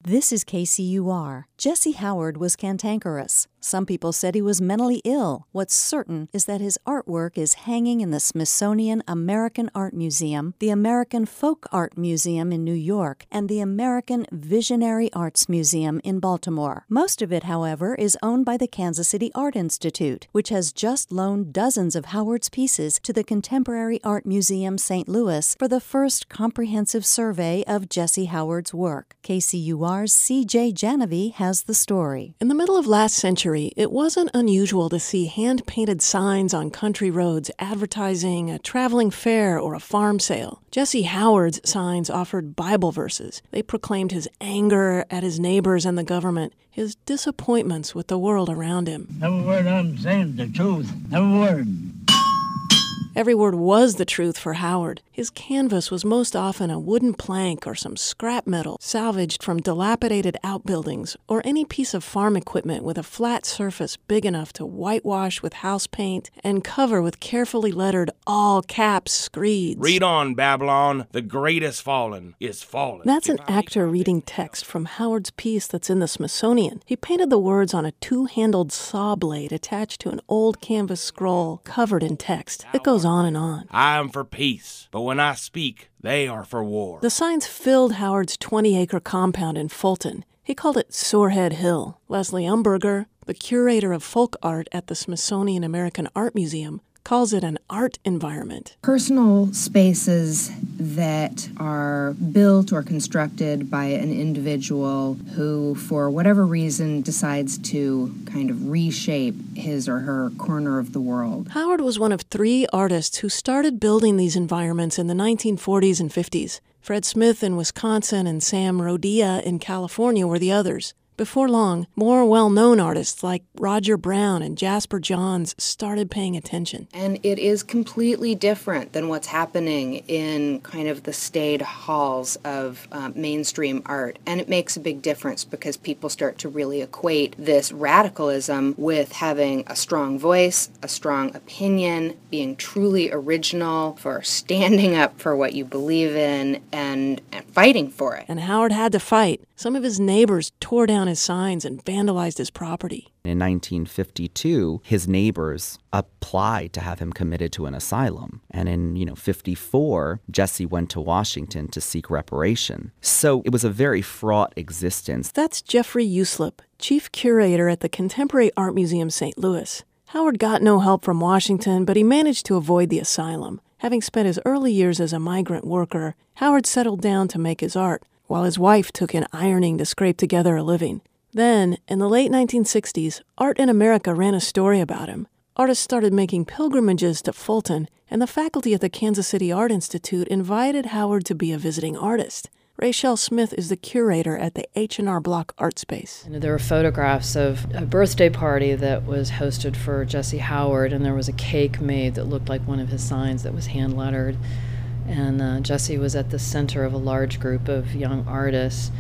This is KCUR. Jesse Howard was cantankerous. Some people said he was mentally ill. What's certain is that his artwork is hanging in the Smithsonian American Art Museum, the American Folk Art Museum in New York, and the American Visionary Arts Museum in Baltimore. Most of it, however, is owned by the Kansas City Art Institute, which has just loaned dozens of Howard's pieces to the Contemporary Art Museum St. Louis for the first comprehensive survey of Jesse Howard's work. KCUR's C.J. Janovi has the story. In the middle of last century, it wasn't unusual to see hand-painted signs on country roads advertising a traveling fair or a farm sale. Jesse Howard's signs offered Bible verses. They proclaimed his anger at his neighbors and the government, his disappointments with the world around him. Every word I'm saying is the truth. Every word. Every word was the truth for Howard. His canvas was most often a wooden plank or some scrap metal salvaged from dilapidated outbuildings or any piece of farm equipment with a flat surface big enough to whitewash with house paint and cover with carefully lettered all-caps screeds. Read on, Babylon. The great is fallen is fallen. That's an actor reading text from Howard's piece that's in the Smithsonian. He painted the words on a two-handled saw blade attached to an old canvas scroll covered in text. It goes on and on. I am for peace, but when I speak, they are for war. The signs filled Howard's 20-acre compound in Fulton. He called it Sorehead Hill. Leslie Umberger, the curator of folk art at the Smithsonian American Art Museum, calls it an art environment. Personal spaces that are built or constructed by an individual who, for whatever reason, decides to kind of reshape his or her corner of the world. Howard was one of 3 artists who started building these environments in the 1940s and 50s. Fred Smith in Wisconsin and Sam Rodia in California were the others. Before long, more well-known artists like Roger Brown and Jasper Johns started paying attention. And it is completely different than what's happening in kind of the staid halls of mainstream art. And it makes a big difference because people start to really equate this radicalism with having a strong voice, a strong opinion, being truly original, for standing up for what you believe in and fighting for it. And Howard had to fight. Some of his neighbors tore down his signs and vandalized his property. In 1952, his neighbors applied to have him committed to an asylum. And in, 54, Jesse went to Washington to seek reparation. So it was a very fraught existence. That's Jeffrey Uslip, chief curator at the Contemporary Art Museum St. Louis. Howard got no help from Washington, but he managed to avoid the asylum. Having spent his early years as a migrant worker, Howard settled down to make his art, while his wife took in ironing to scrape together a living. Then, in the late 1960s, Art in America ran a story about him. Artists started making pilgrimages to Fulton, and the faculty at the Kansas City Art Institute invited Howard to be a visiting artist. Rachel Smith is the curator at the H&R Block Art Space. There were photographs of a birthday party that was hosted for Jesse Howard, and there was a cake made that looked like one of his signs that was hand-lettered. And Jesse was at the center of a large group of young artists,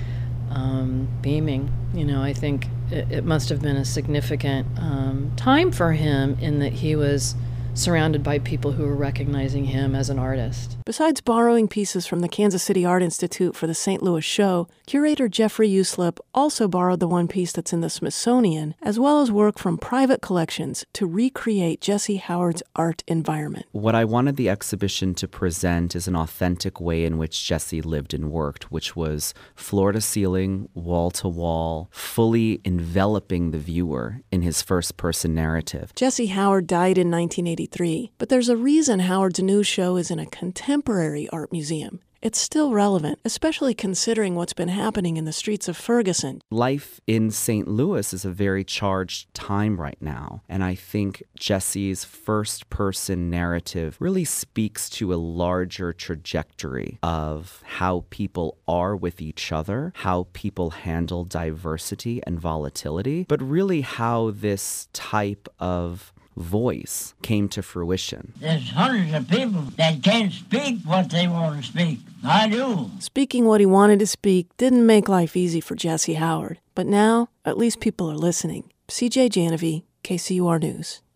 beaming. I think it must have been a significant time for him in that he was surrounded by people who were recognizing him as an artist. Besides borrowing pieces from the Kansas City Art Institute for the St. Louis show, curator Jeffrey Uslip also borrowed the one piece that's in the Smithsonian, as well as work from private collections to recreate Jesse Howard's art environment. What I wanted the exhibition to present is an authentic way in which Jesse lived and worked, which was floor to ceiling, wall to wall, fully enveloping the viewer in his first-person narrative. Jesse Howard died in 1983, but there's a reason Howard's new show is in a contemporary art museum. It's still relevant, especially considering what's been happening in the streets of Ferguson. Life in St. Louis is a very charged time right now, and I think Jesse's first-person narrative really speaks to a larger trajectory of how people are with each other, how people handle diversity and volatility, but really how this type of voice came to fruition. There's hundreds of people that can't speak what they want to speak. I do. Speaking what he wanted to speak didn't make life easy for Jesse Howard. But now, at least people are listening. C.J. Janovi, KCUR News.